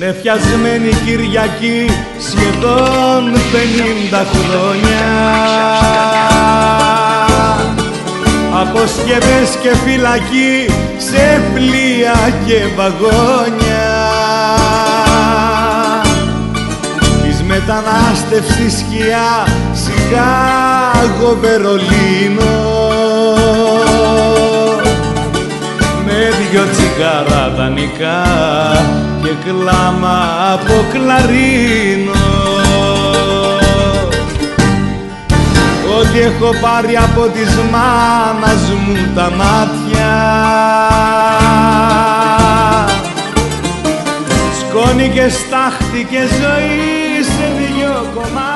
Νεφιασμένη Κυριακή σχεδόν 50 χρόνια, αποσκευές και φυλακή σε πλοία και βαγόνια της μετανάστευσης σκιά, Σικάγο, Βερολίνο, με δυο τσιγάρα δανεικά και κλάμα από κλαρίνο. Ό,τι έχω πάρει από της μάνας μου τα μάτια, σκόνη και στάχτη και ζωή σε δυο κομμάτια.